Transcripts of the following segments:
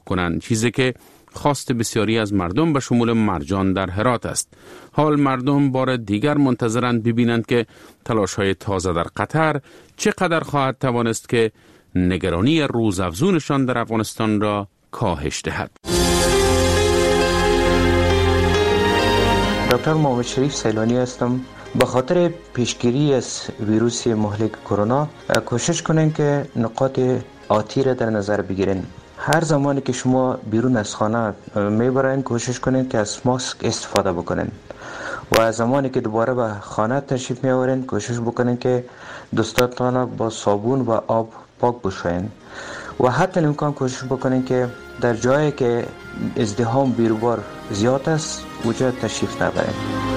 کنند، چیزی که خواست بسیاری از مردم به شمول مرجان در هرات است. حال مردم بار دیگر منتظرند ببینند که تلاش‌های تازه در قطر چقدر خواهد توانست که نگرانی روزافزونشان در افغانستان را کاهش دهد. دکتر محمد شریف سیلانی هستم. به خاطر پیشگیری از ویروس مهلک کرونا کوشش کنین که نقاط آتی را در نظر بگیرین. هر زمانی که شما بیرون از خانه میبرین کوشش کنین که از ماسک استفاده بکنین و از زمانی که دوباره به خانه تشریف میآورین کوشش بکنین که دستاتان با صابون و آب پاک بشوین و حتی امکان کوشش بکنین که در جایی که ازدحام بیروبار زیاد است اونجا تشریف نبرین.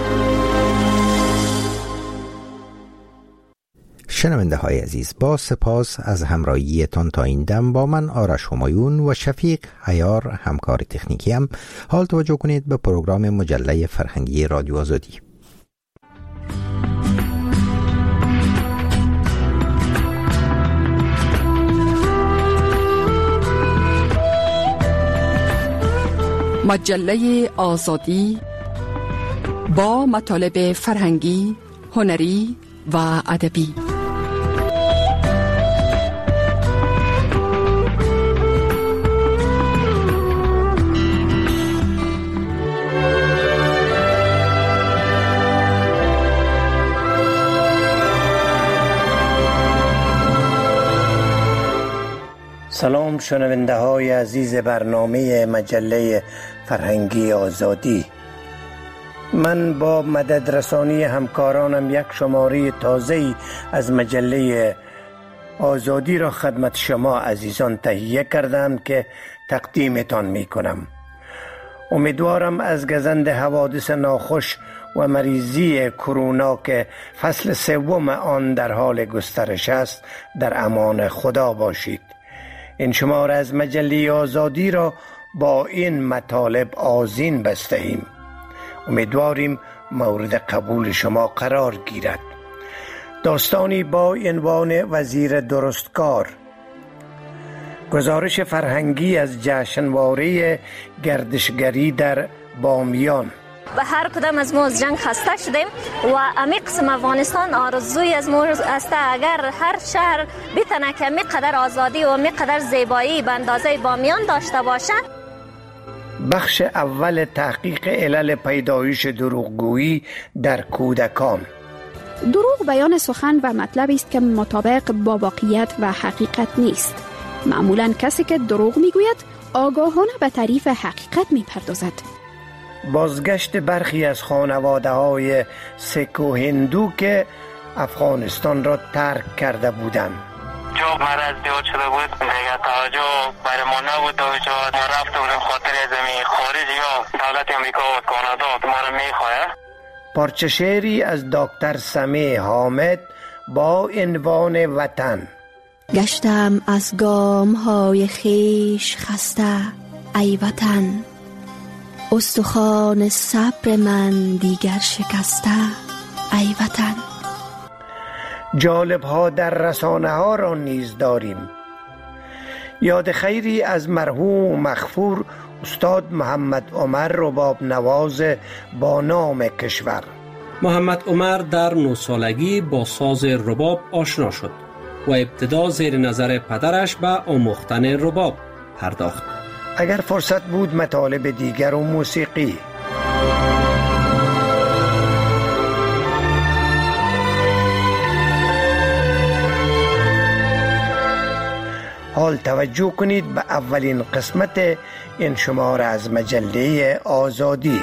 شنونده های عزیز، با سپاس از همراهیتان تا این دم با من آرش همایون و شفیق عیار همکار تکنیکیم. حال توجه کنید به پروگرام مجله فرهنگی رادیو آزادی. مجله آزادی با مطالب فرهنگی، هنری و ادبی. سلام شنونده های عزیز برنامه مجله فرهنگی آزادی. من با مدد رسانی همکارانم یک شماره تازه‌ای از مجله آزادی را خدمت شما عزیزان تهیه کردم که تقدیمتان می کنم. امیدوارم از گزند حوادث ناخوش و مریضی کرونا که فصل سوم آن در حال گسترش است در امان خدا باشید. این شماره از مجله آزادی را با این مطالب آذین بسته‌ایم. امیدواریم مورد قبول شما قرار گیرد. داستانی با عنوان وزیر درستکار. گزارش فرهنگی از جشنواره گردشگری در بامیان. و هر کدام از ما از جنگ خسته شدیم و امی قسم افغانستان آرزوی از ما است اگر هر شهر بتونه که امی قدر آزادی و امی قدر زیبایی به اندازه بامیان داشته باشد. بخش اول تحقیق علل پیدایش دروغگویی در کودکان. دروغ بیان سخن و مطلب است که مطابق با واقعیت و حقیقت نیست. معمولاً کسی که دروغ میگوید آگاهانه به تعریف حقیقت میپردازد. بازگشت برخی از خانواده‌های سیک و هندو که افغانستان را ترک کرده بودند. جو مرض زیاد شده بود دیگه توجه برای ما نبود تا ما رفته بودیم خاطر زمین خارج یا دولت امریکا و کانادا ما را میخواه. پارچه شعری از دکتر سمیع حامد با عنوان وطن. گشتم از گام‌های خویش خسته ای وطن، استخوان صبر من دیگر شکسته ای وطن. جالب ها در رسانه ها را نیز داریم. یاد خیری از مرحوم مغفور استاد محمد عمر رباب نواز با نام کشور. محمد عمر در 9 سالگی با ساز رباب آشنا شد و ابتدا زیر نظر پدرش به آموختن رباب پرداخت. اگر فرصت بود مطالب دیگر و موسیقی. حال توجه کنید به اولین قسمت این شماره از مجله آزادی.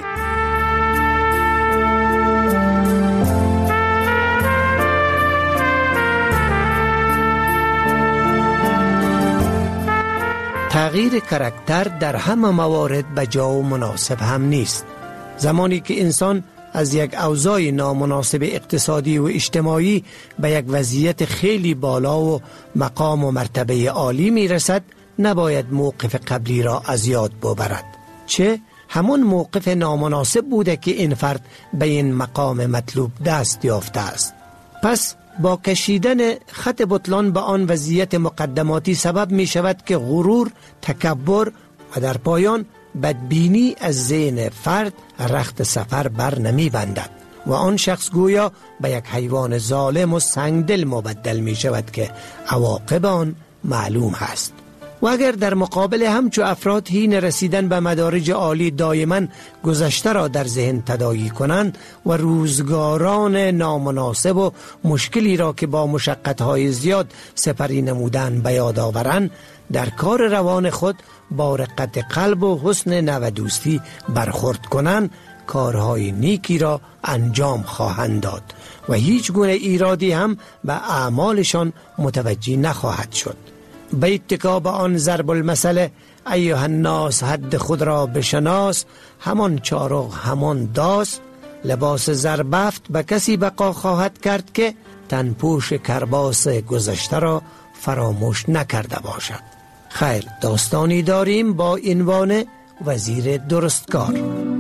تغییر کاراکتر در همه موارد به جا و مناسب هم نیست. زمانی که انسان از یک اوضاع نامناسب اقتصادی و اجتماعی به یک وضعیت خیلی بالا و مقام و مرتبه عالی می رسد، نباید موقف قبلی را از یاد ببرد. چه همون موقف نامناسب بوده که این فرد به این مقام مطلوب دست یافته است. پس با کشیدن خط بطلان به آن وضعیت مقدماتی سبب می شود که غرور، تکبر، و در پایان بدبینی از ذهن فرد رخت سفر بر نمی بندد و آن شخص گویا به یک حیوان ظالم و سنگدل مبدل می شود که عواقب آن معلوم هست. و اگر در مقابل همچو افراد حین رسیدن به مدارج عالی دائما گذشته را در ذهن تداعی کنند و روزگاران نامناسب و مشکلی را که با مشقت‌های زیاد سپری نمودن به یاد آورند، در کار روان خود با رقت قلب و حسن نودوستی برخورد کنند، کارهای نیکی را انجام خواهند داد و هیچ گونه ایرادی هم به اعمالشان متوجه نخواهد شد. به اتکا به آن ضرب المثل ایها الناس حد خود را بشناس، همان چارق همان داس، لباس زربفت به کسی بقا خواهد کرد که تنپوش کرباس گذشته را فراموش نکرده باشد. خیر، داستانی داریم با عنوان وزیر درستکار.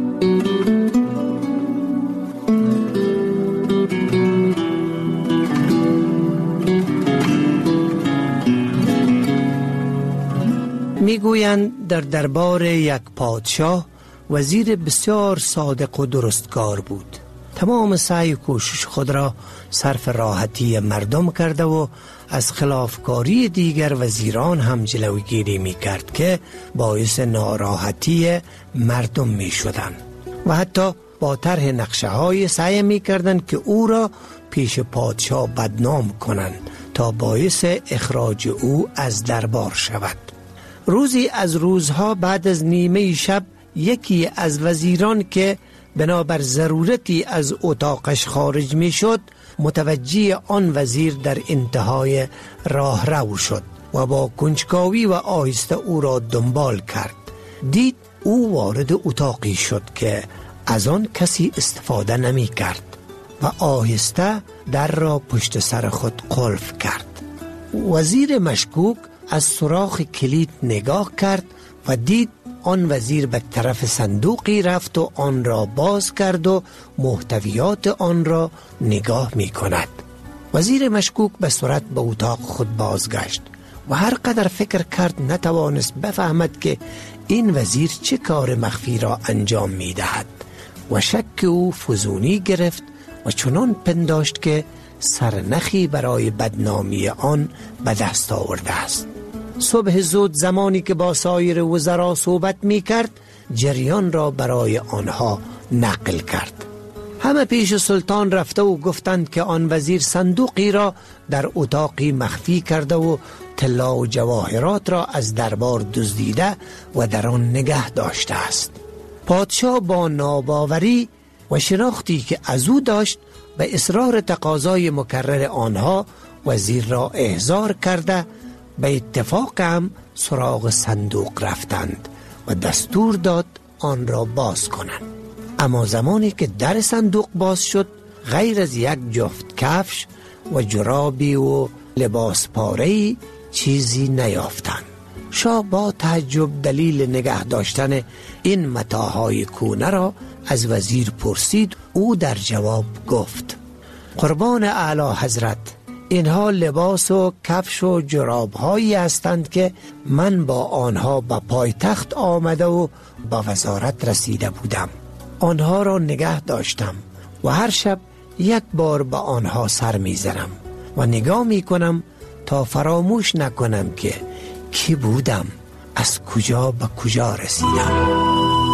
میگویند در دربار یک پادشاه وزیر بسیار صادق و درستکار بود. تمام سعی و کوشش خود را صرف راحتی مردم کرده و از خلافکاری دیگر وزیران هم جلوگیری می کرد که باعث ناراحتی مردم می شدند و حتی با طرح نقشه های سعی می کردند که او را پیش پادشاه بدنام کنند تا باعث اخراج او از دربار شود. روزی از روزها بعد از نیمه شب یکی از وزیران که بنابر ضرورتی از اتاقش خارج می شد متوجه آن وزیر در انتهای راه رو شد و با کنجکاوی و آهسته او را دنبال کرد. دید او وارد اتاقی شد که از آن کسی استفاده نمی کرد و آهسته در را پشت سر خود قلف کرد. وزیر مشکوک از سوراخ کلید نگاه کرد و دید آن وزیر به طرف صندوقی رفت و آن را باز کرد و محتویات آن را نگاه می کند. وزیر مشکوک به سرعت به اتاق خود بازگشت و هر قدر فکر کرد نتوانست بفهمد که این وزیر چه کار مخفی را انجام می دهد و شک او فزونی گرفت و چنان پنداشت که سرنخی برای بدنامی آن به دست آورده است. صبح زود زمانی که با سایر وزرا صحبت می کرد جریان را برای آنها نقل کرد. همه پیش سلطان رفته و گفتند که آن وزیر صندوقی را در اتاقی مخفی کرده و طلا و جواهرات را از دربار دزدیده و در آن نگه داشته است. پادشاه با ناباوری و شناختی که از او داشت به اصرار تقاضای مکرر آنها وزیر را احضار کرده به اتفاق هم سراغ صندوق رفتند و دستور داد آن را باز کنند. اما زمانی که در صندوق باز شد غیر از یک جفت کفش و جرابی و لباس پاره‌ای چیزی نیافتند. شاه با تعجب دلیل نگه داشتن این متاعهای کهنه را از وزیر پرسید. او در جواب گفت: قربان اعلی حضرت، اینها لباس و کفش و جراب هایی هستند که من با آنها به پایتخت آمده و به وزارت رسیده بودم. آنها را نگه داشتم و هر شب یک بار به آنها سر میزنم و نگاه میکنم تا فراموش نکنم که کی بودم، از کجا به کجا رسیدم.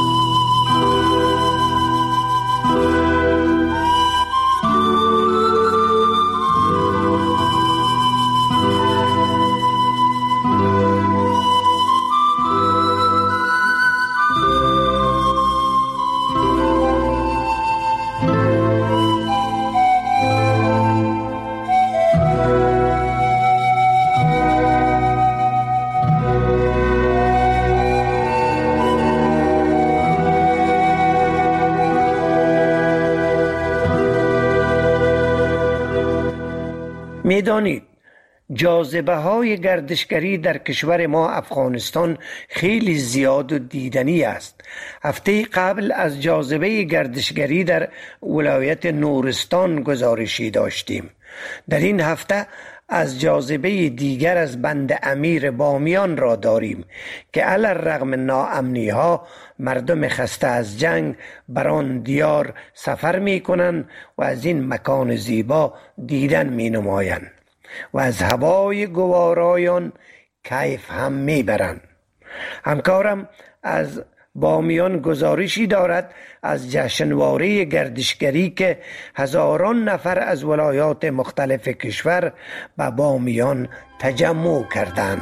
میدانید جاذبه های گردشگری در کشور ما افغانستان خیلی زیاد و دیدنی است. هفته قبل از جاذبه گردشگری در ولایت نورستان گزارشی داشتیم. در این هفته از جاذبه دیگر از بند امیر بامیان را داریم که علی الرغم ناامنی ها مردم خسته از جنگ بر آن دیار سفر می کنند و از این مکان زیبا دیدن می نمایند و از هوای گوارایان کیف هم می برند. همکارم از بامیان گزارشی دارد از جشنواره گردشگری که هزاران نفر از ولایات مختلف کشور به بامیان تجمع کردند.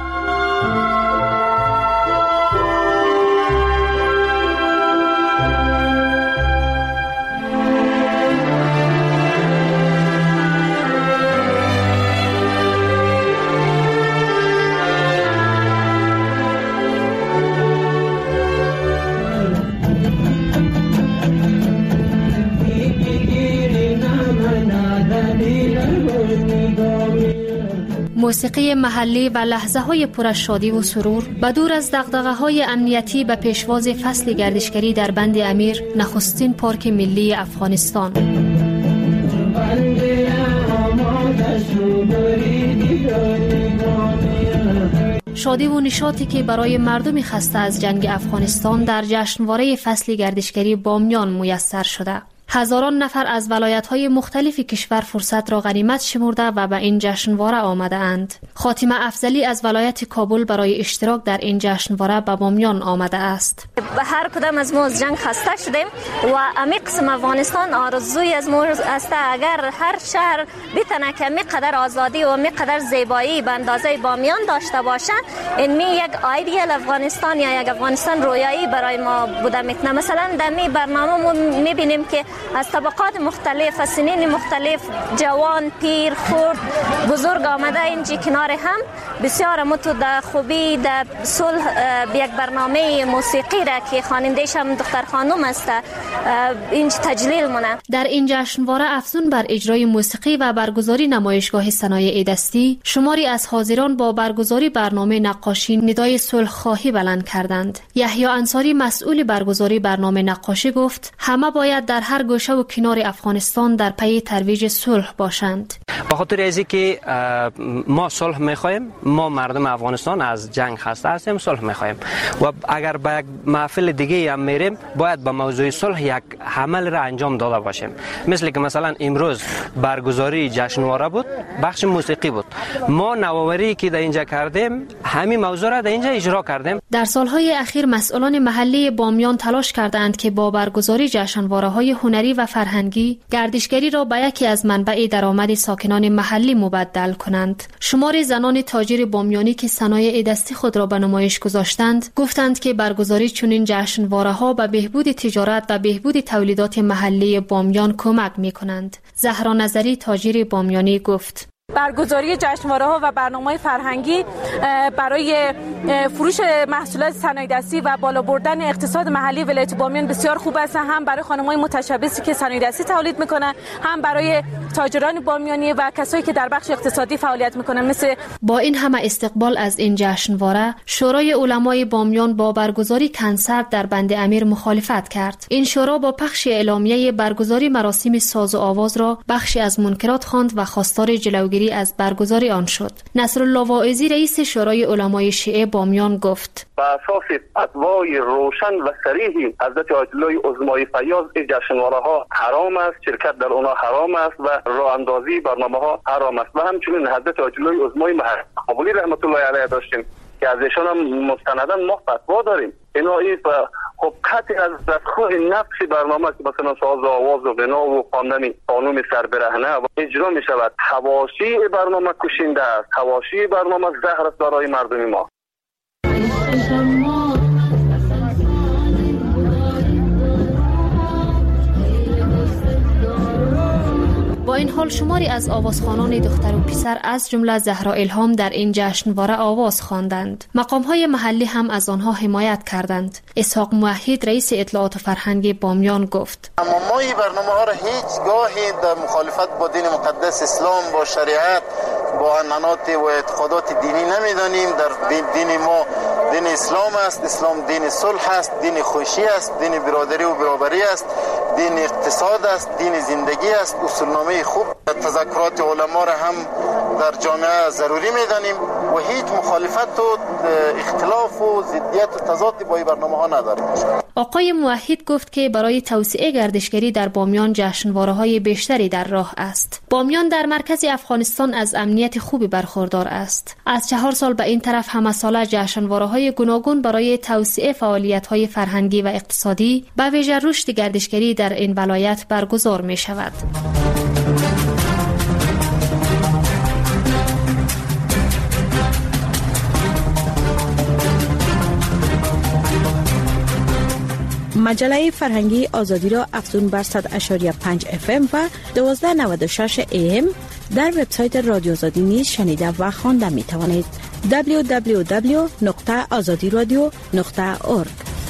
موسیقی محلی و لحظه‌های پر از شادی و سرور به دور از دغدغه‌های امنیتی به پیشواز فصل گردشگری در بند امیر، نخستین پارک ملی افغانستان. شادی و نشاطی که برای مردم خسته از جنگ افغانستان در جشنواره فصل گردشگری بامیان میسر شده. هزاران نفر از ولایت‌های مختلف کشور فرصت را غنیمت شمرده و به این جشنواره آمده اند. خاتمه افضلی از ولایت کابل برای اشتراک در این جشنواره به بامیان آمده است. به هر کدام از ما از جنگ خسته شدیم و امی قسم افغانستان آرزوی از ما است اگر هر شهر بتونه که می قدر آزادی و می قدر زیبایی به اندازه بامیان داشته باشند، این یک ایدئال افغانستان یا یک افغانستان رویایی برای ما بوده میتونه. مثلا در می برنامه می بینیم که از طبقات مختلف، از سنین مختلف، جوان، پیر، خرد، بزرگ آمده اینجا کنار هم. بسیار متو در خوبی در صلح یک برنامه موسیقی را که خواننده‌اش هم دختر خانم است اینجا تجلیل مونه. در این جشنواره افزون بر اجرای موسیقی و برگزاری نمایشگاه صنایع دستی، شماری از حاضران با برگزاری برنامه نقاشی ندای صلح خواهی بلند کردند. یحیی انصاری مسئول برگزاری برنامه نقاشی گفت همه باید در هر گوشه و کنار افغانستان در پی ترویج صلح باشند. به خاطر ازی که ما صلح می‌خوایم، ما مردم افغانستان از جنگ خسته هستیم، صلح می‌خوایم و اگر به یک محفل دیگه هم میریم باید به موضوع صلح یک عمل را انجام داده باشیم. مثل که مثلا امروز برگزاری جشنواره بود، بخش موسیقی بود. ما نوآوری که در اینجا کردیم همین موضوع را در اینجا اجرا کردیم. در سالهای اخیر مسئولان محلی بامیان تلاش کردند که با برگزاری جشنواره‌های هنری و فرهنگی گردشگری را به یکی از منبع درآمد ساکنان محلی مبدل کنند. شمار زنان تاجر بامیانی که صنایع دستی خود را به نمایش گذاشتند گفتند که برگزاری چنین جشنواره‌ها به بهبود تجارت و بهبود تولیدات محلی بامیان کمک می‌کنند. زهرا نظری تاجر بامیانی گفت برگزاری جشنواره‌ها و برنامه‌های فرهنگی برای فروش محصولات صنایع دستی و بالا بردن اقتصاد محلی ولایت بامیان بسیار خوب است، هم برای خانم‌های متشبثی که صنایع دستی تولید می‌کنند، هم برای تاجران بامیانی و کسایی که در بخش اقتصادی فعالیت می‌کنند. مثل با این همه استقبال از این جشنواره، شورای علمای بامیان با برگزاری کنسرت در بند امیر مخالفت کرد. این شورا با پخش اعلامیه برگزاری مراسم ساز و آواز را بخشی از منکرات خواند و خواستار جلوگیری از برگزاری آن شد. نصرالله واعظی رئیس شورای علمای شیعه بامیان گفت با اساس فتوای روشن و صریح حضرت آیت الله عظمای فیاض این جشنواره ها حرام است، شرکت در اونها حرام است و راه اندازی برنامه ها حرام است. و همچنین حضرت آیت الله عظمای قبولی رحمت الله علیه داشتیم که از ایشان هم مستنداً ما فتوا داریم. اینا خب قطعی از دستخواه نقش برنامه که مثلا ساز و آواز و غنا و خواندن قانون سربرهنه و اجرا می شود، حواشی برنامه کشنده است، حواشی برنامه زهر است برای مردم ما. با این حال شماری از آوازخوانان دختر و پسر از جمله زهرا الهام در این جشنواره آواز خواندند. مقام‌های محلی هم از آنها حمایت کردند. اسحاق موحد رئیس اطلاعات و فرهنگ بامیان گفت ما این برنامه‌ها را هیچ گاهی در مخالفت با دین مقدس اسلام، با شریعت، با عنعنات و اعتقادات دینی نمی‌دانیم. در دین ما دین اسلام است، اسلام دین صلح است، دین خوشی است، دین برادری و برابری است، دین اقتصاد است، دین زندگی است. اصولنامه خوب تذکرات علما را هم در جامعه ضروری میدانیم و هیچ مخالفت و اختلاف و ضدیت و تضادی با این برنامه ها نداریم. آقای موحد گفت که برای توسعه گردشگری در بامیان جشنواره‌های بیشتری در راه است. بامیان در مرکز افغانستان از امنیت خوبی برخوردار است. از 4 سال به این طرف همه ساله جشنواره‌های گوناگون برای توسعه فعالیت‌های فرهنگی و اقتصادی به ویژه رشد گردشگری در این ولایت برگزار می‌شود. مجله فرهنگی آزادی را افزون بر 100.5 FM و 1296 AM در وبسایت رادیو آزادی نیز شنیده و خوانده می توانید. www.azadiradio.org.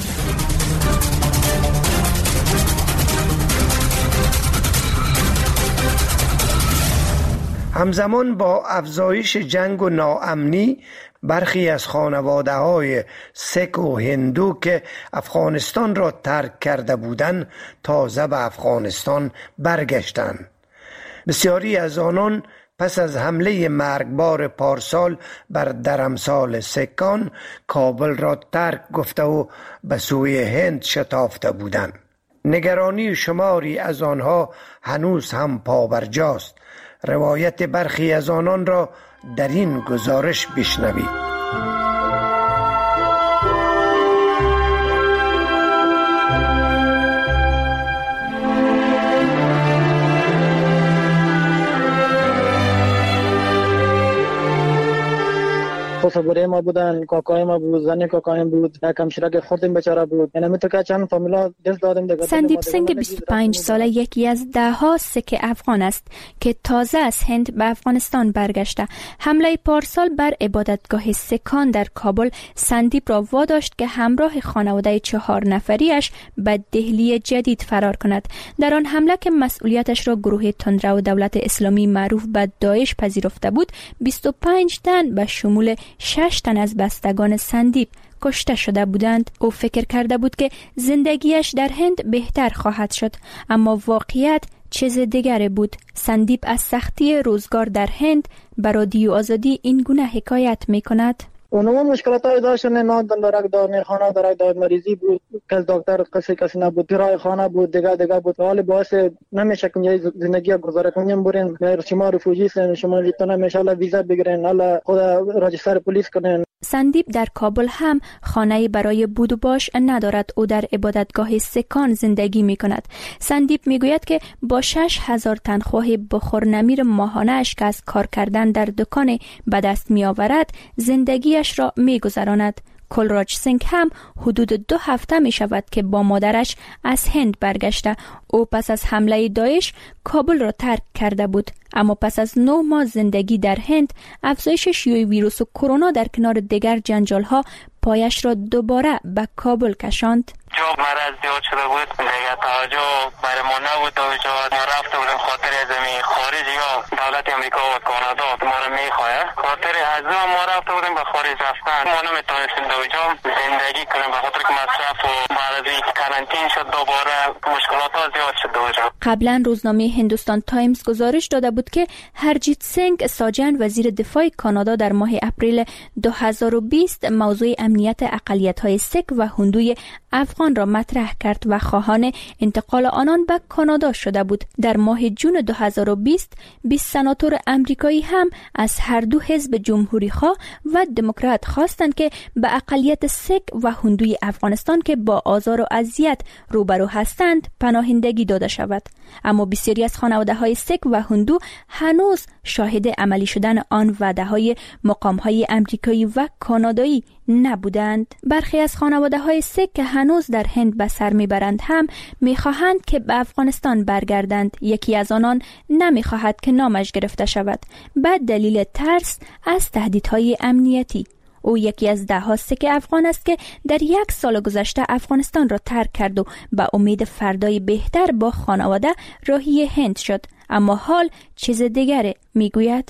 همزمان با افزایش جنگ و ناامنی برخی از خانواده‌های سیک و هندو که افغانستان را ترک کرده بودند تازه به افغانستان برگشتند. بسیاری از آنان پس از حمله مرگبار پارسال بر درمسال سکان کابل را ترک گفته و به سوی هند شتافته بودند. نگرانی شماری از آنها هنوز هم پابرجاست. روایت برخی از آنان را در این گزارش بشنوید. خسابوری ما بودن، کاکای ما بود، زن کاکایم بود، یک همشیره خودم بیچاره بود. یعنی تو که چند فامیلا دست دادیم دیگه. سندیپ سنگ 25 ساله یکی از 10 سیک افغان است که تازه از هند به افغانستان برگشته. حمله پارسال بر عبادتگاه سکان در کابل سندیپ را واداشت که همراه خانواده 4 نفریش به دهلی جدید فرار کند. در آن حمله که مسئولیتش را گروه تندرو دولت اسلامی معروف به داعش پذیرفته بود، 25 تن به شمول 6 تن از بستگان سندیپ کشته شده بودند. او فکر کرده بود که زندگیش در هند بهتر خواهد شد، اما واقعیت چیز دیگری بود. سندیپ از سختی روزگار در هند به رادیو آزادی این گونه حکایت می کند. اونها مشکلات های داشتن، نه دارک دار خانه دارک دار مریضی بود، کس دکتر کسی نبود، کرای خانه بود، دیگه بود. حال باعث نمیشه که زندگی گزاره کنیم. برین شما رفوجی سن، شما میتونه میشه ویزا بگیرین، حالا خود راجستر پلیس کنین. سندیپ در کابل هم خانه‌ای برای بود و باش ندارد. او در عبادتگاه سکان زندگی می کند. سندیپ می گوید که با 6,000 تنخواه بخورنمیر ماهانه‌اش که از کار کردن در دکان به دست می آورد زندگیش را می گذراند. کلراج سینگ هم حدود 2 هفته می شود که با مادرش از هند برگشته. او پس از حمله داعش کابل را ترک کرده بود، اما پس از 9 ماه زندگی در هند افزایش شیوع ویروس کرونا در کنار دیگر جنجال ها پایش را دوباره به کابل کشاند. جو مرض زیاد شده بود، دیگه توجه برای ما نبود. ما رفته بودیم خاطر زمین خارج یا دولت امریکا و کانادا ما رو میخواه. خاطر از ما رفته بودیم به خارج رفتن. ما نمیتونستیم دوجا زندگی کنیم به خاطر که مصرف و بعد از این کرانتین شد دوباره مشکلات ها زیاد شد دوجا. قبلا روزنامه هندوستان تایمز گزارش داده بود که هرجیت سینگ ساجن وزیر دفاع کانادا در ماه اپریل 2020 موضوع امنیت اقلیت‌های سیک و هندوی افغان را مطرح کرد و خواهان انتقال آنان به کانادا شده بود. در ماه جون 2020 20 سناتور امریکایی هم از هر دو حزب جمهوری‌خواه و دموکرات خواستند که به اقلیت سیک و هندوی افغانستان که با آزار و اذیت روبرو هستند پناهندگی داده شود. اما بسیاری از خانواده‌های سیک و هندو هنوز شاهد عملی شدن آن وعده‌های مقام‌های امریکایی و کانادایی نبودند. برخی از خانواده‌های سیک که هنوز در هند به سر میبرند هم میخواهند که به افغانستان برگردند. یکی از آنان نمیخواهد که نامش گرفته شود به دلیل ترس از تهدیدهای امنیتی. او یکی از 10 سیک افغان است که در 1 سال گذشته افغانستان را ترک کرد و به امید فردای بهتر با خانواده راهی هند شد، اما حال چیز دیگری میگوید.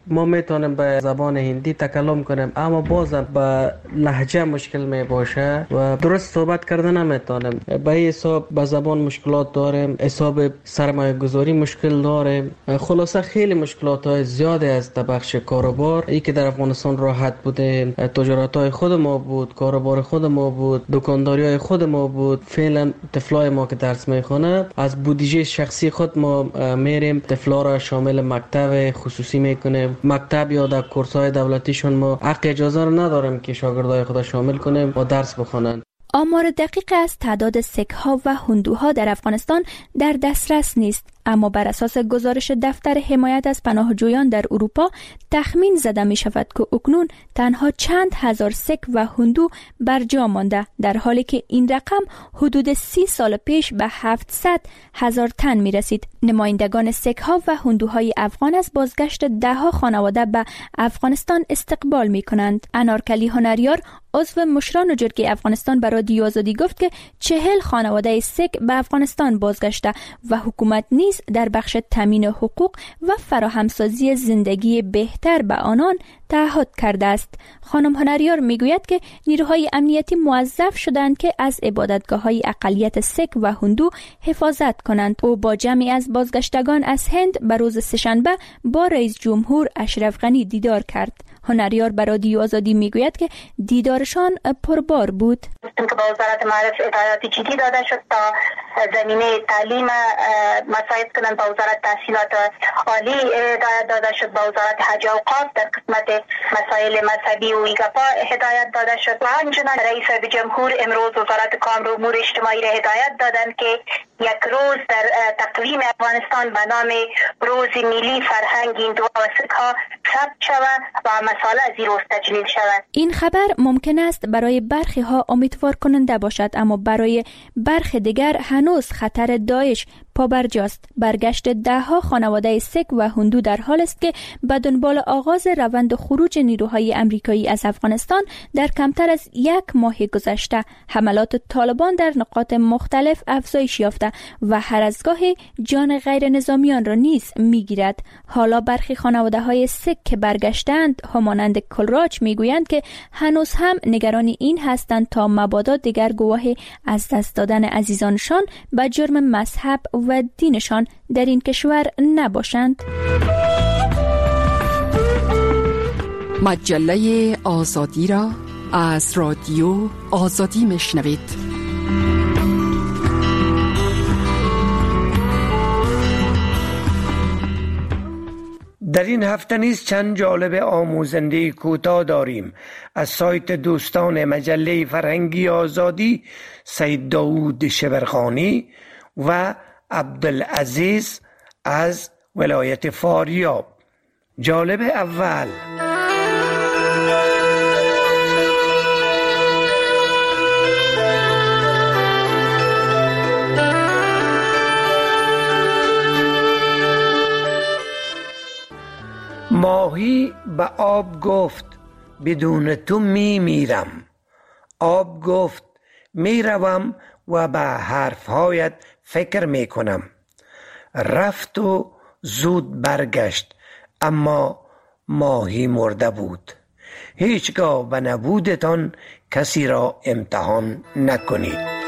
ما میتونیم به زبان هندی تکلم کنیم اما بازم به لهجه مشکل می باشه و درست صحبت کردن نمیتونیم. به حساب به زبان مشکلات داریم، حساب سرمایه گذاری مشکل داریم. خلاصه خیلی مشکلات های زیاده از بخش کاروبار. ای که در افغانستان راحت بودیم، تجارت های خود ما بود، کاروبار خود ما بود، دکانداری های خود ما بود. فعلا طفلای ما که درس میخونه از بودجه شخصی خود ما میریم طفلا را شامل مکتب خصوصی میکنیم. مکتب یا در کورس های دولتیشون ما حق اجازه رو نداریم که شاگردای خود شامل کنیم و درس بخونن. آمار دقیق از تعداد سک‌ها و هندوها در افغانستان در دسترس نیست، اما بر اساس گزارش دفتر حمایت از پناهجویان در اروپا تخمین زده می شود که اکنون تنها چند هزار سک و هندو بر جا مانده، در حالی که این رقم حدود 30 سال پیش به 700,000 تن می رسید. نمایندگان سک‌ها و هندوهای افغان از بازگشت ده‌ها خانواده به افغانستان استقبال می کنند. انارکلی هنریار عضو مشران جرگه افغانستان به رادیو آزادی گفت که 40 خانواده سک به افغانستان بازگشته و حکومت نیز در بخش تامین حقوق و فراهمسازی زندگی بهتر به آنان تعهد کرده است. خانم هنریار میگوید که نیروهای امنیتی موظف شدند که از عبادتگاه‌های اقلیت سک و هندو حفاظت کنند. او با جمعی از بازگشتگان از هند به روز سه‌شنبه با رئیس جمهور اشرف غنی دیدار کرد. هنریار به رادیو آزادی میگوید که دیدارشان پربار بود. که با وزارت معارف هدایات جدی داده شد تا زمینه تعلیم مساعد کنند. با وزارت تحصیلات عالی هدایت داده شد. با وزارت حج و اوقاف در قسمت مسائل مذهبی و ایگپا هدایت داده شد. و همچنین رئیس جمهور امروز وزارت کار و امور اجتماعی را هدایت دادند که یک روز در تقویم افغانستان به نام روز ملی فرهنگ هندو و سک‌ها ثبت شود و مسائل از این روز تجلیل شود. این خبر ممکن است برای برخی ها امیدوار کننده باشد، اما برای برخی دیگر هنوز خطر داعش پابرجاست. برگشت ده‌ها خانواده سک و هندو در حال است که به دنبال آغاز روند خروج نیروهای آمریکایی از افغانستان در کمتر از 1 ماه گذشته حملات طالبان در نقاط مختلف افزایش یافته و هر از گاهی جان غیر نظامیان را نیز میگیرد. حالا برخی خانواده‌های سک که برگشتند همانند کلراج میگویند که هنوز هم نگران این هستند تا مبادا دیگر گواه از دست دادن عزیزانشان به جرم مذهب و دینشان در این کشور نباشند. مجله آزادی را از رادیو آزادی میشنوید. در این هفته نیز چند جالب آموزنده کوتاه داریم. از سایت دوستان مجله فرهنگی آزادی سید داود شبرخانی و عبدالعزیز از ولایت فاریاب. جالب اول: ماهی به آب گفت بدون تو میرم. آب گفت میروم و به حرفهایت فکر میکنم. رفت و زود برگشت، اما ماهی مرده بود. هیچگاه به نبودتان کسی را امتحان نکنید.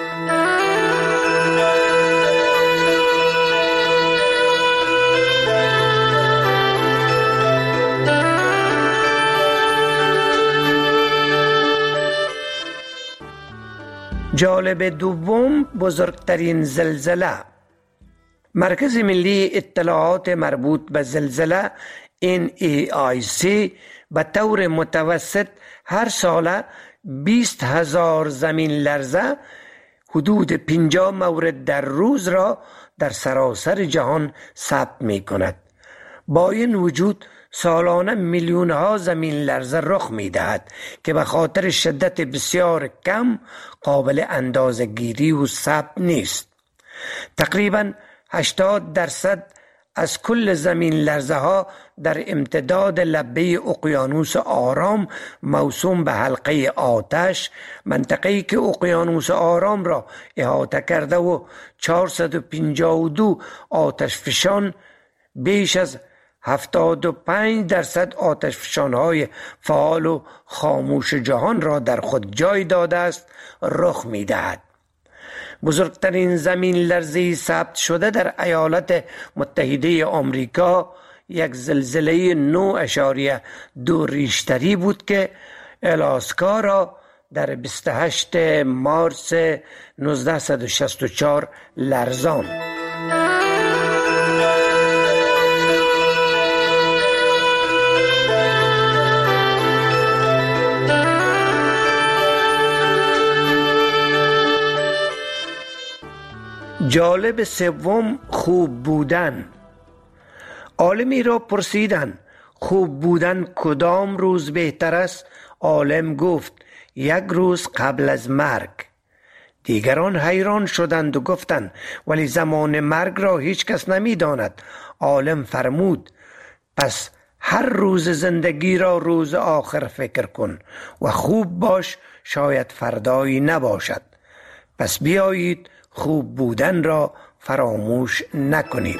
جالب دوم: بزرگترین زلزله. مرکز ملی اطلاعات مربوط به زلزله NEIC به طور متوسط هر ساله 20,000 زمین لرزه، حدود 50 مورد در روز را در سراسر جهان ثبت می کند. با این وجود سالانه میلیون ها زمین لرزه رخ می دهد که به خاطر شدت بسیار کم قابل اندازه گیری و ثبت نیست. تقریباً 80% از کل زمین لرزه ها در امتداد لبه اقیانوس آرام موسوم به حلقه آتش، منطقه‌ای که اقیانوس آرام را احاطه کرده و 452 آتش فشان بیش از 75% آتشفشان‌های فعال و خاموش جهان را در خود جای داده است رخ می‌دهد. بزرگترین زمین لرزه ثبت شده در ایالات متحده آمریکا یک زلزله 9.2 ریشتری بود که آلاسکا را در 28 مارس 1964 لرزاند. جالب سوم، خوب بودن. عالمی را پرسیدند خوب بودن کدام روز بهتر است؟ عالم گفت یک روز قبل از مرگ. دیگران حیران شدند و گفتند ولی زمان مرگ را هیچ کس نمی داند. عالم فرمود پس هر روز زندگی را روز آخر فکر کن و خوب باش، شاید فردایی نباشد. پس بیایید خوب بودن را فراموش نکنیم.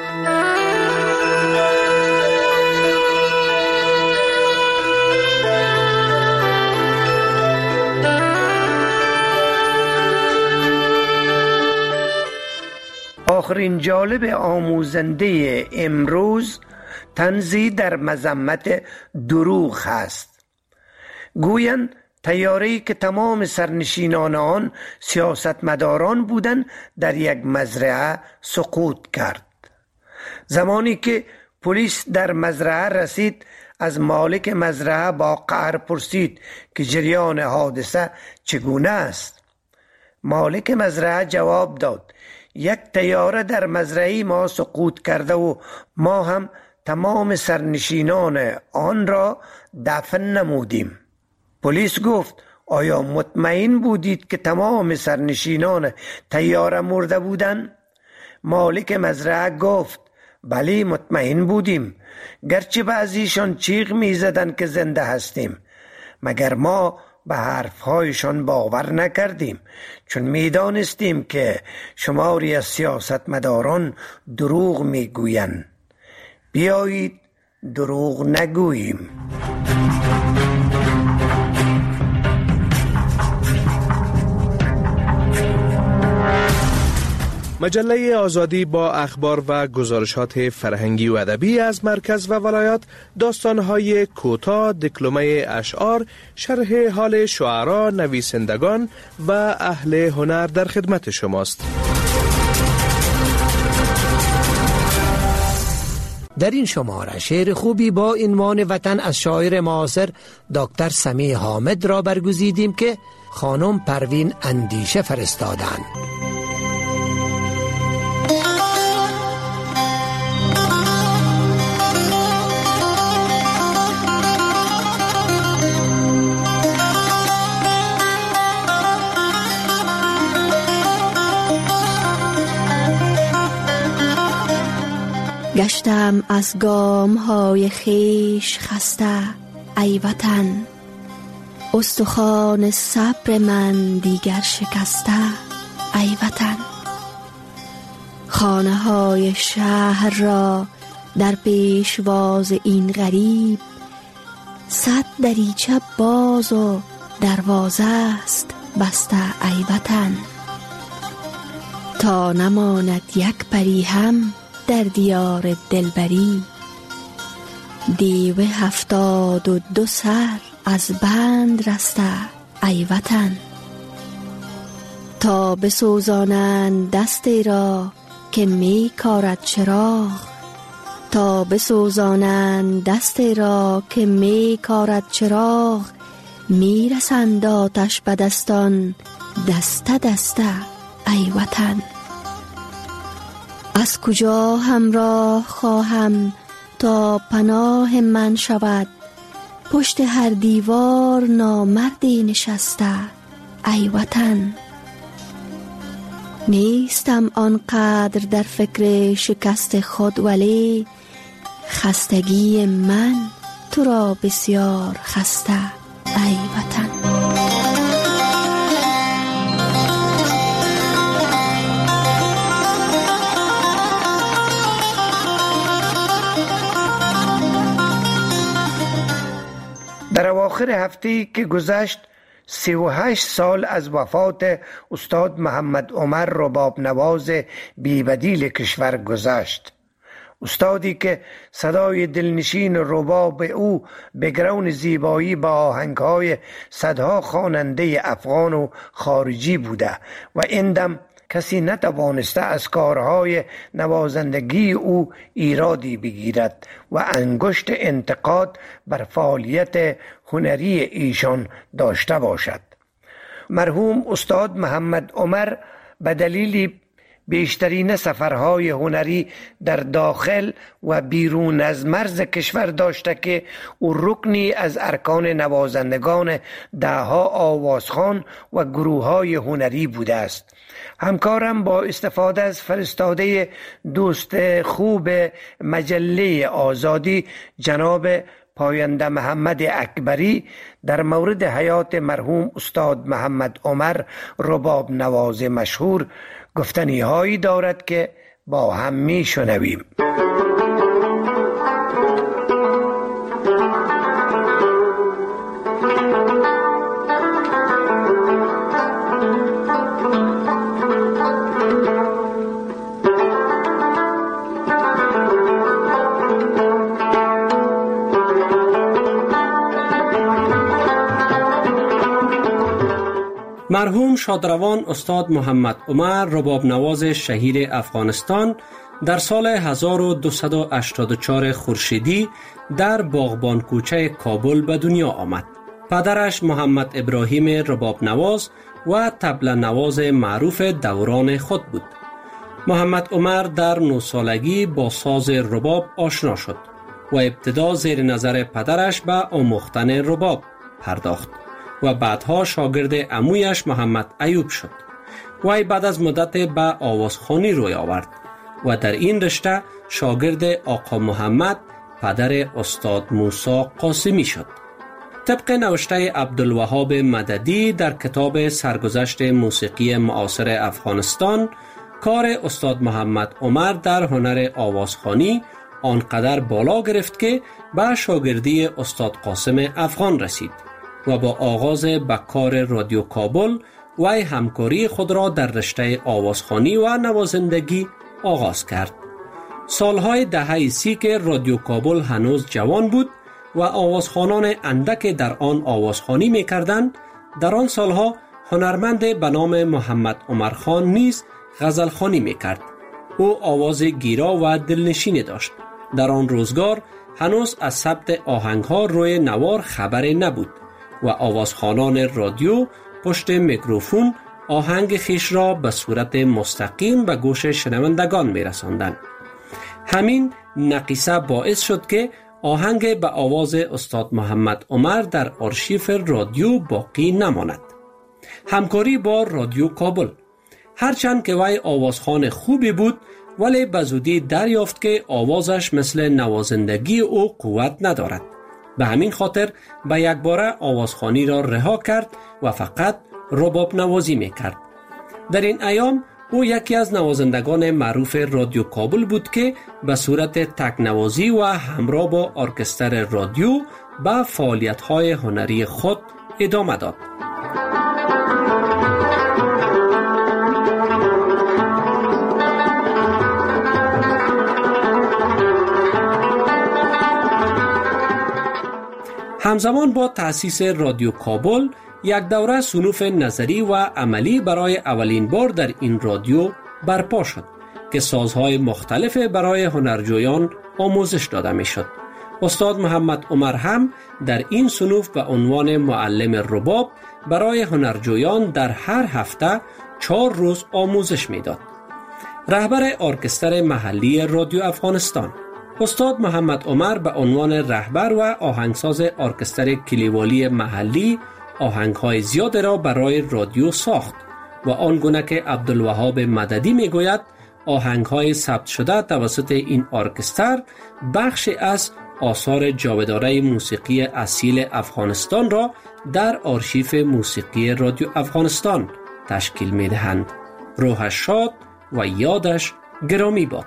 آخرین جالب آموزنده امروز طنزی در مذمت دروغ هست. گویند طیاره‌ای که تمام سرنشینان آن سیاستمداران بودند در یک مزرعه سقوط کرد. زمانی که پلیس در مزرعه رسید از مالک مزرعه با قهر پرسید که جریان حادثه چگونه است. مالک مزرعه جواب داد یک طیاره در مزرعه ما سقوط کرده و ما هم تمام سرنشینان آن را دفن نمودیم. پلیس گفت آیا مطمئن بودید که تمام سرنشینان طیاره مرده بودند؟ مالک مزرعه گفت بله مطمئن بودیم، گرچه بعضیشان چیغ می زدن که زنده هستیم، مگر ما به حرفهایشان باور نکردیم، چون می دانستیم که شماری از سیاستمداران دروغ می گویند. بیایید دروغ نگوییم. مجله آزادی با اخبار و گزارشات فرهنگی و ادبی از مرکز و ولایات، داستان‌های کوتاه، دکلمه اشعار، شرح حال شعرا، نویسندگان و اهل هنر در خدمت شماست. در این شماره شعر خوبی با عنوان وطن از شاعر معاصر دکتر سمیع حامد را برگزیدیم که خانم پروین اندیشه فرستادند. گشتم از گام های خیش خسته ای وطن، استخوان صبر من دیگر شکسته ای وطن. خانه های شهر را در پیشواز این غریب، 100 دریچه باز و دروازه است بسته ای وطن. تا نماند یک پری هم در دیار دلبری، دیو 72 سر از بند رسته ای وطن. تا بسوزانند دستی را که می کارد چراغ، تا بسوزانند دستی را که می کارد چراغ، می رسند آتش به دستان دسته دسته ای وطن. از کجا همراه خواهم تا پناه من شود، پشت هر دیوار نامردی نشسته ای وطن. نیستم آنقدر در فکر شکست خود، ولی خستگی من تو را بسیار خسته ای وطن. آخر هفته که گذشت 38 سال از وفات استاد محمد عمر رباب نواز بی‌بدیل کشور گذشت. استادی که صدای دلنشین رباب او به گرون زیبایی با آهنگ‌های صدها خواننده افغان و خارجی بوده و این دم کسی نتوانسته از کارهای نوازندگی او ایرادی بگیرد و انگشت انتقاد بر فعالیت هنری ایشان داشته باشد. مرحوم استاد محمد عمر به دلیل بیشترین سفرهای هنری در داخل و بیرون از مرز کشور داشته که او رکنی از ارکان نوازندگان دهها آوازخوان و گروههای هنری بوده است. همکارم با استفاده از فرستاده دوست خوب مجله آزادی جناب پاینده محمد اکبری در مورد حیات مرحوم استاد محمد عمر رباب نواز مشهور گفتنی هایی دارد که با هم می شنویم. مرحوم شادروان استاد محمد عمر رباب نواز شهیر افغانستان در سال 1284 خورشیدی در باغبان کوچه کابل به دنیا آمد. پدرش محمد ابراهیم رباب نواز و طبل نواز معروف دوران خود بود. محمد عمر در 9 سالگی با ساز رباب آشنا شد و ابتدا زیر نظر پدرش به آموختن رباب پرداخت و بعدها شاگرد عمویش محمد ایوب شد. وی بعد از مدت به آوازخوانی روی آورد و در این رشته شاگرد آقا محمد پدر استاد موسی قاسمی شد. طبق نوشته عبدالوهاب مددی در کتاب سرگذشت موسیقی معاصر افغانستان، کار استاد محمد عمر در هنر آوازخوانی آنقدر بالا گرفت که به شاگردی استاد قاسم افغان رسید و با آغاز به کار رادیو کابل وی همکاری خود را در رشته آوازخوانی و نوازندگی آغاز کرد. سالهای دهه 30 که رادیو کابل هنوز جوان بود و آوازخوانان اندک در آن آوازخوانی می‌کردند، در آن سالها هنرمند به نام محمد عمر خان نیز غزلخوانی می‌کرد. او آواز گیرا و دلنشینی داشت. در آن روزگار هنوز از ثبت آهنگ‌ها روی نوار خبری نبود و آوازخوانان رادیو پشت میکروفون آهنگ خیش را به صورت مستقیم به گوش شنوندگان می‌رساندند. همین نقیصه باعث شد که آهنگ به آواز استاد محمد عمر در آرشیف رادیو باقی نماند. همکاری با رادیو کابل. هرچند که وی آوازخوان خوبی بود، ولی به زودی دریافت که آوازش مثل نوازندگی او قوت ندارد. به همین خاطر به یک باره آوازخوانی را رها کرد و فقط رباب نوازی میکرد. در این ایام او یکی از نوازندگان معروف رادیو کابل بود که به صورت تک نوازی و همراه با ارکستر رادیو به فعالیت‌های هنری خود ادامه داد. همزمان با تأسیس رادیو کابل یک دوره صنوف نظری و عملی برای اولین بار در این رادیو برپا شد که سازهای مختلف برای هنرجویان آموزش داده می شد. استاد محمد عمر هم در این صنوف به عنوان معلم رباب برای هنرجویان در هر هفته 4 روز آموزش می داد. رهبر ارکستر محلی رادیو افغانستان استاد محمد عمر به عنوان رهبر و آهنگساز ارکستر کلیوالی محلی آهنگ‌های زیاد را برای رادیو ساخت و آنگونه که عبدالوهاب مددی میگوید آهنگ‌های ثبت شده توسط این ارکستر بخشی از آثار جاودانه موسیقی اصیل افغانستان را در آرشیف موسیقی رادیو افغانستان تشکیل می‌دهند. روحش شاد و یادش گرامی باد.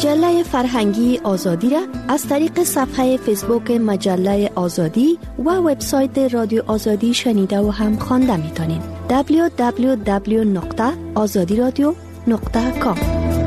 مجله فرهنگی آزادی را از طریق صفحه فیسبوک مجله آزادی و وبسایت رادیو آزادی شنیده و هم خوانده میتونین. www.azadiradio.com.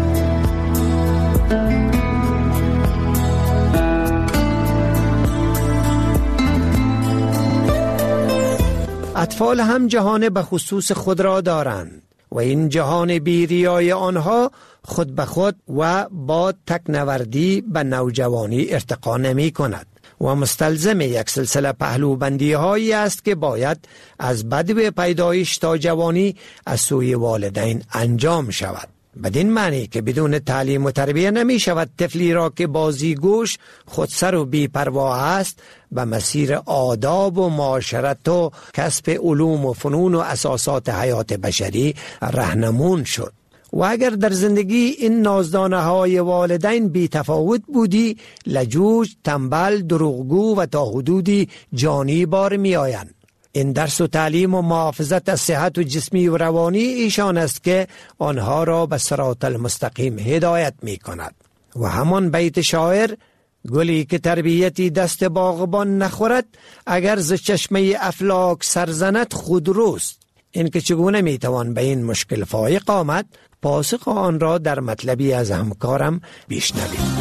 اطفال هم جهان به خصوص خود را دارند و این جهان بیریای آنها خود به خود و با تکنوردی به نوجوانی ارتقا نمی کند و مستلزم یک سلسله پهلوبندی هایی است که باید از بدو پیدایش تا جوانی از سوی والدین انجام شود. بدین معنی که بدون تعلیم و تربیه نمی شود طفلی را که بازیگوش، خودسر و بی‌پروا است به مسیر آداب و معاشرت و کسب علوم و فنون و اساسات حیات بشری راهنمون شد. و اگر در زندگی این نازدانه های والدین بی تفاوت بودی، لجوج، تنبل، دروغگو و تا حدودی جانی بار می آیند. این درس و تعلیم و محافظت از صحت و جسمی و روانی ایشان است که آنها را به صراط المستقیم هدایت می کند. و همان بیت شاعر: گلی که تربیتی دست باغبان نخورد، اگر ز چشمه افلاک سرزند خود روست. این که چگونه می توان به این مشکل فایق آمد، پاسخ آن را در مطلبی از همکارم بشنوید.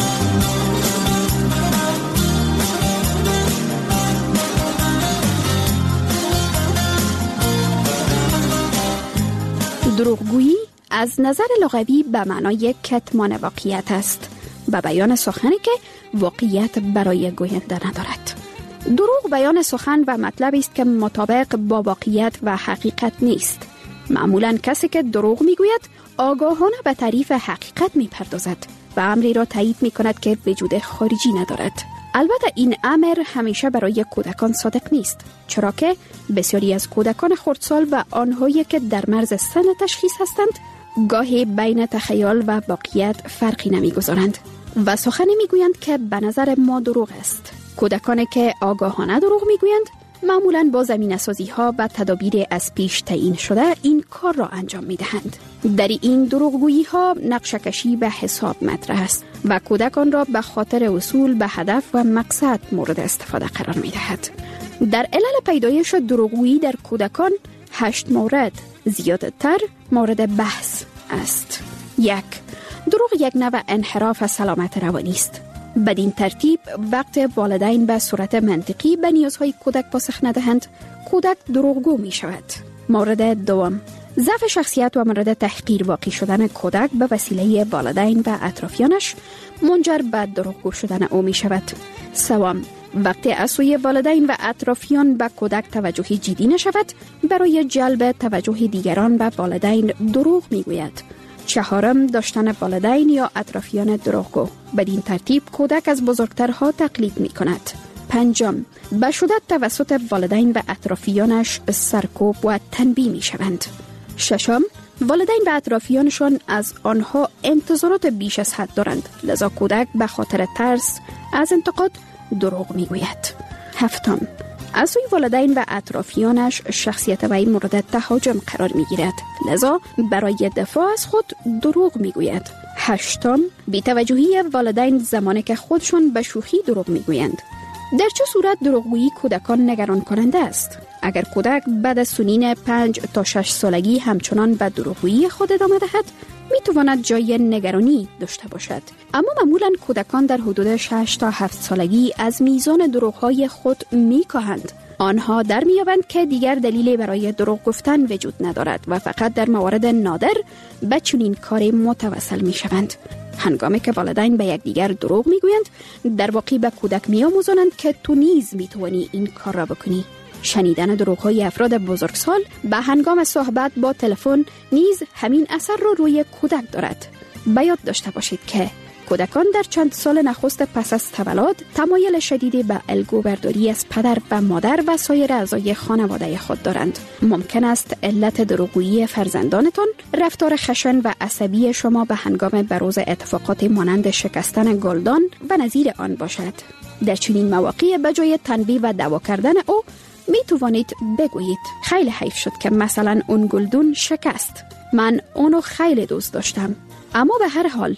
دروغگویی از نظر لغوی به معنای کتمان واقعیت است، به بیان سخنی که واقعیت برای گوینده ندارد. دروغ بیان سخن و مطلبی است که مطابق با واقعیت و حقیقت نیست. معمولا کسی که دروغ میگوید آگاهانه به تعریف حقیقت میپردازد و امری را تایید میکند که وجود خارجی ندارد. البته این امر همیشه برای کودکان صادق نیست، چرا که بسیاری از کودکان خردسال و آنهایی که در مرز سن تشخیص هستند گاهی بین تخیل و واقعیت فرقی نمیگذارند و سخنی میگویند که به نظر ما دروغ است. کودکانی که آگاهانه دروغ میگویند معمولاً با زمینه‌سازی ها و تدابیر از پیش تعیین شده این کار را انجام میدهند. در این دروغگویی ها نقشه کشی به حساب مطرح است و کودکان را به خاطر وصول به هدف و مقصد مورد استفاده قرار میدهد. در علل پیدایش دروغگویی در کودکان 8 مورد زیادتر مورد بحث است. 1. دروغ یک نوع انحراف سلامت روانی است. بدین ترتیب وقت والدین به صورت منطقی به نیازهای کودک پاسخ ندهند، کودک دروغگو می شود. مورد 2. ضعف شخصیت و مورد تحقیر واقع شدن کودک به وسیله والدین و اطرافیانش منجر به دروغگو شدن او می شود. 3. وقتی از سوی والدین و اطرافیان به کودک توجهی جدی نشود، برای جلب توجه دیگران به والدین دروغ می گوید. 4. داشتن والدین یا اطرافیان دروغگو. بدین ترتیب کودک از بزرگترها تقلید می کند. 5. به شدت توسط والدین و اطرافیانش سرکوب و تنبیه می شوند. 6. والدین و اطرافیانشان از آنها انتظارات بیش از حد دارند، لذا کودک به خاطر ترس از انتقاد دروغ می گوید. 7. از سوی والدین و اطرافیانش شخصیت وی مورد تهاجم قرار می گیرد، لذا برای دفاع از خود دروغ می گوید. 8. بی‌توجهی والدین زمانی که خودشان به شوخی دروغ می گویند. در چه صورت دروغگویی کودکان نگران کننده است؟ اگر کودک بعد از سنین 5 تا 6 سالگی همچنان به دروغگویی خود ادامه دهد، می تواند جای نگرانی داشته باشد. اما معمولا کودکان در حدود 6 تا 7 سالگی از میزان دروغ‌های خود می‌کاهند. آنها در می‌یابند که دیگر دلیلی برای دروغ گفتن وجود ندارد و فقط در موارد نادر به چنین کاری متوسل می‌شوند. هنگامی که والدین به یکدیگر دروغ می‌گویند، در واقع به کودک می‌آموزانند که تو نیز می‌توانی این کار را بکنی. شنیدن دروغ‌های افراد بزرگسال به هنگام صحبت با تلفن نیز همین اثر را روی کودک دارد. به یاد داشته باشید که کودکان در چند سال نخست پس از تولد تمایل شدیدی به الگوبرداری از پدر و مادر و سایر اعضای خانواده خود دارند. ممکن است علت دروغگویی فرزندانتان رفتار خشن و عصبی شما به هنگام بروز اتفاقات مانند شکستن گلدان و نظیر آن باشد. در چنین مواقع به جای تنبیه و دعوا کردن او می توانید بگویید خیلی حیف شد که مثلا اون گلدون شکست. من اونو خیلی دوست داشتم. اما به هر حال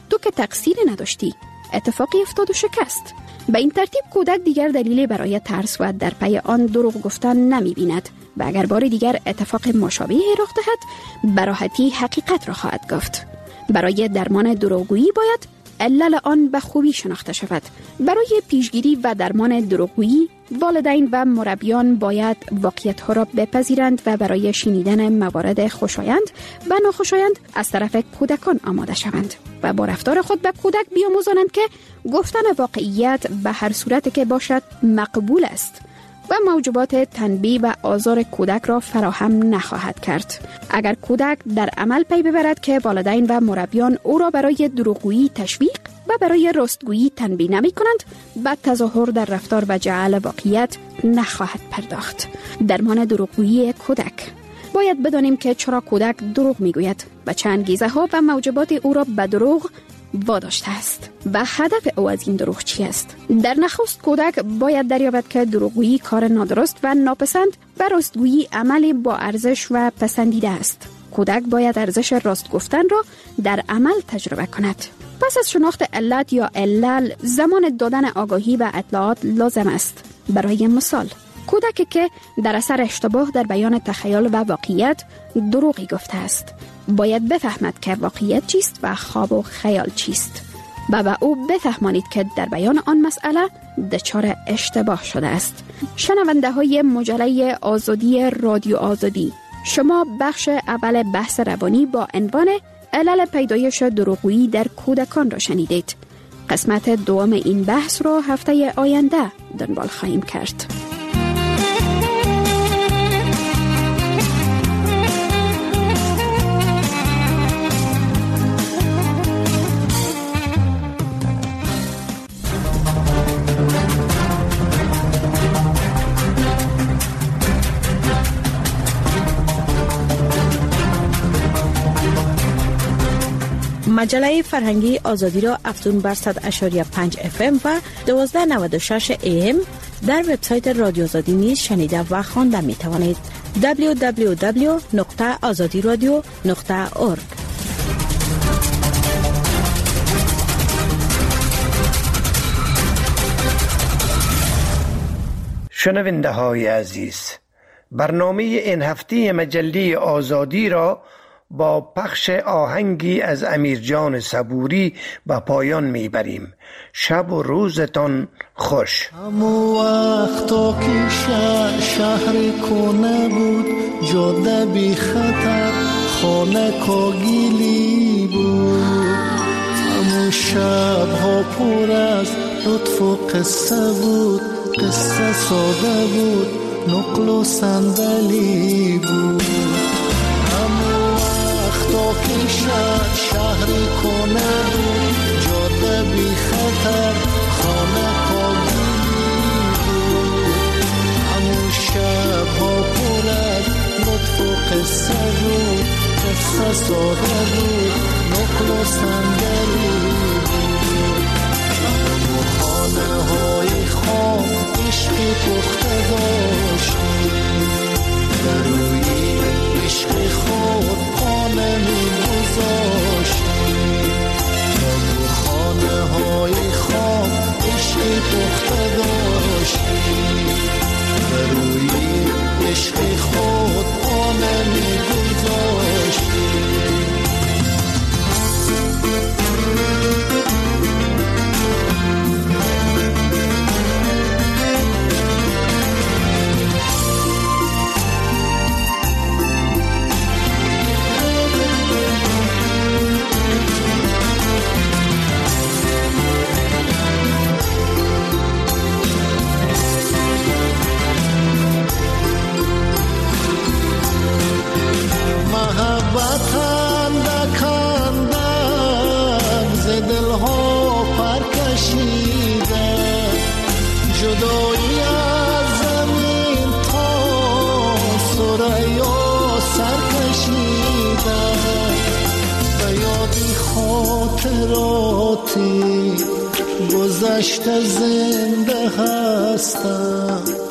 تو که تقصیری نداشتی، اتفاقی افتاد و شکست. به این ترتیب کودک دیگر دلیلی برای ترس و در پی آن دروغ گفتن نمی بیند و اگر بار دیگر اتفاق مشابهی رخ دهد به راحتی حقیقت را خواهد گفت. برای درمان دروغگویی باید علل آن به خوبی شناخته شود. برای پیشگیری و درمان دروغگویی والدین و مربیان باید واقعیت‌ها را بپذیرند و برای شنیدن موارد خوشایند و ناخوشایند از طرف کودکان آماده شوند و با رفتار خود به کودک بیاموزانند که گفتن واقعیت به هر صورت که باشد مقبول است و موجبات تنبیه و آزار کودک را فراهم نخواهد کرد. اگر کودک در عمل پی ببرد که والدین و مربیان او را برای دروغگویی تشویق و برای راستگویی تنبیه نمی کنند، بعد تظاهر در رفتار و جعل واقعیت نخواهد پرداخت. درمان دروغگویی کودک. باید بدانیم که چرا کودک دروغ می گوید و چه انگیزه ها و موجبات او را به دروغ واداشته است و هدف او از این دروغ چی است. در نخست کودک باید دریابد که دروغگویی کار نادرست و ناپسند و راستگویی عملی با ارزش و پسندیده است. کودک باید ارزش راست گفتن را در عمل تجربه کند. پس از شناخت علت یا علل، زمان دادن آگاهی و اطلاعات لازم است. برای مثال، کودکی که در اثر اشتباه در بیان تخیل و واقعیت دروغی گفته است، باید بفهمد که واقعیت چیست و خواب و خیال چیست و به او بفهمانید که در بیان آن مسئله دچار اشتباه شده است. شنونده های مجله آزادی رادیو آزادی، شما بخش اول بحث روانی با عنوان علل پیدایش دروغگویی در کودکان را شنیدید. قسمت دوم این بحث را هفته آینده دنبال خواهیم کرد. مجله فرهنگی آزادی را افزون بر 100.5 FM و 1296 AM در وبسایت رادیو آزادی نیز شنیده و خوانده می توانید. www.azadiradio.org. شنونده های عزیز، برنامه این هفته مجله آزادی را با پخش آهنگی از امیرجان صبوری به پایان میبریم. شب و روزتان خوش. همو وقتا که شهر کنه بود، جاده بی خطر، خانه کاگیلی بود. همو شبها پر از لطف و قصه بود، قصه ساده بود، نقل و صندلی بود. تا که شهری کنه بود، جاده بی خطر، خانه کاگیلی بود. همون شبها پر از لطف و قصه بود، قصه ساده بود، نقل و صندلی بود. همون خانه های خام عشقی پخته داشتیم، در روی عشق خود پانه می گذاشتیم. در خانه های خام عشق پخته داشتیم، در روی عشق خود پانه می گذاشتیم. جدایی از زمین تا ثریا سر کشیده، به یادی خاطراتی گذشته زنده هستم.